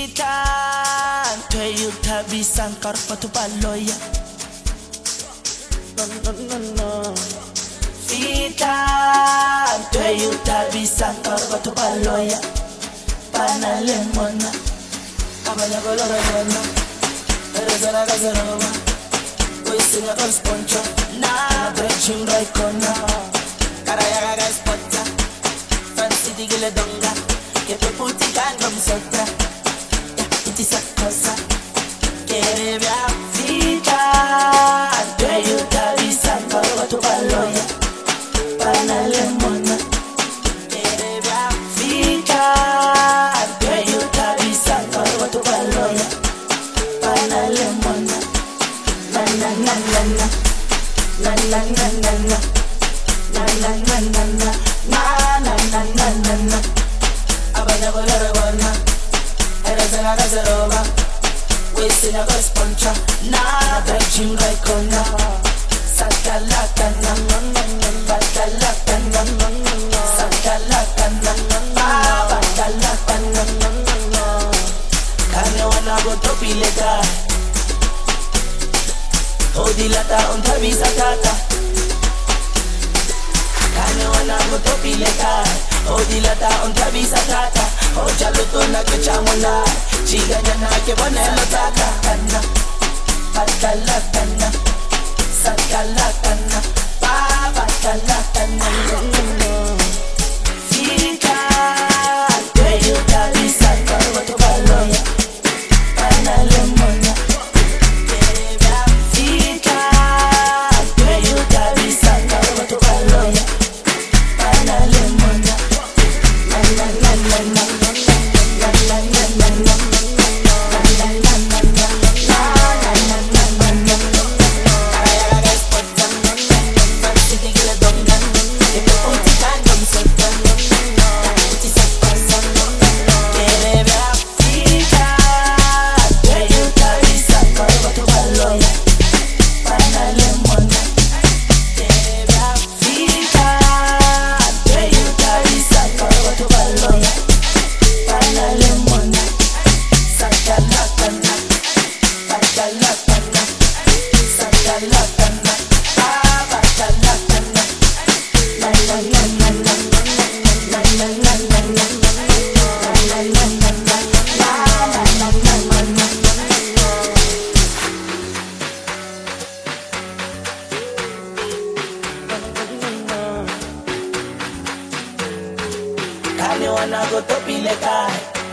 Fitan Tue utabisan karpa tu paloya. No. Fitan Tue utabisan karpa tu paloya. Panalemona Abanya colora buena Eres la caseroma Hoy sinya con sponcho Na Brechim raikona Karaya gaga spotta Fancy digile donga Che poi puti cango mi sottra Iti sa cosa Che via Fitan Tue utabisan karpa tu paloya. Panalemona Abanya colore buona Eres la caseroma Hoy sinya con sponcho Na Brechim raikona Sakalakana Bakalakana Sakalakana Bakalakana Kane wana go topileta Odilata untabisa tata Kane wana go topileta Odilata untabisa tata Ocha luto na kechamona Chiga nyana ke bonelo tata Kana Bakalakana Sakalakana Bakalakana Fika Tue utabisa karpa tu paloya. Panalemona Fika Tue utabisa karpa tu paloya. Panalemona Kane wana go topileta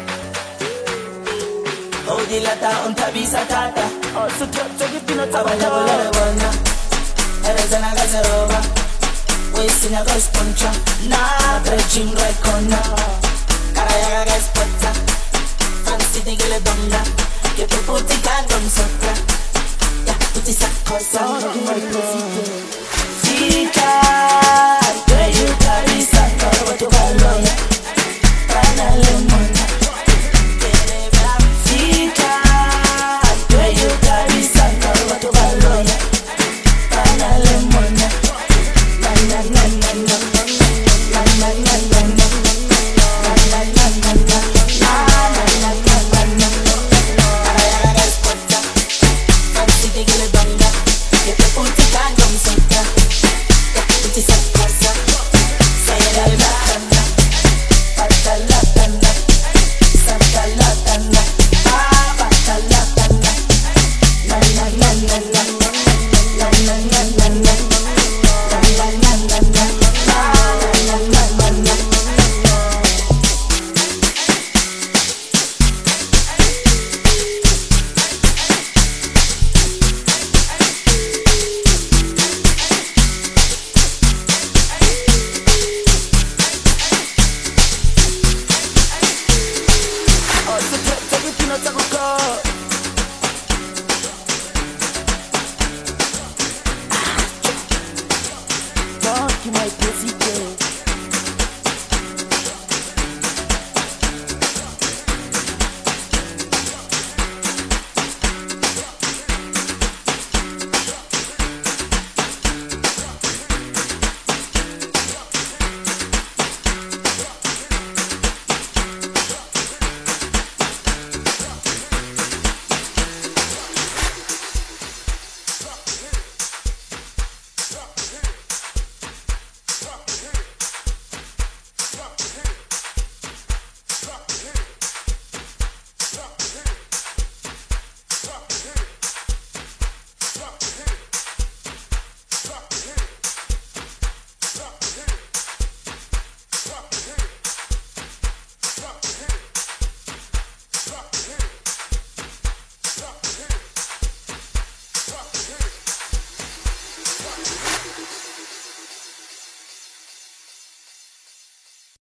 Odilata untabisa tata So gipino Abanya colore buona Eres la caseroma Hoy sinya con sponcho Na Brechim raikona Karaya gaga spotta Fancy digile donga Che poi puti cango mi sottra Puti sa cosa Fica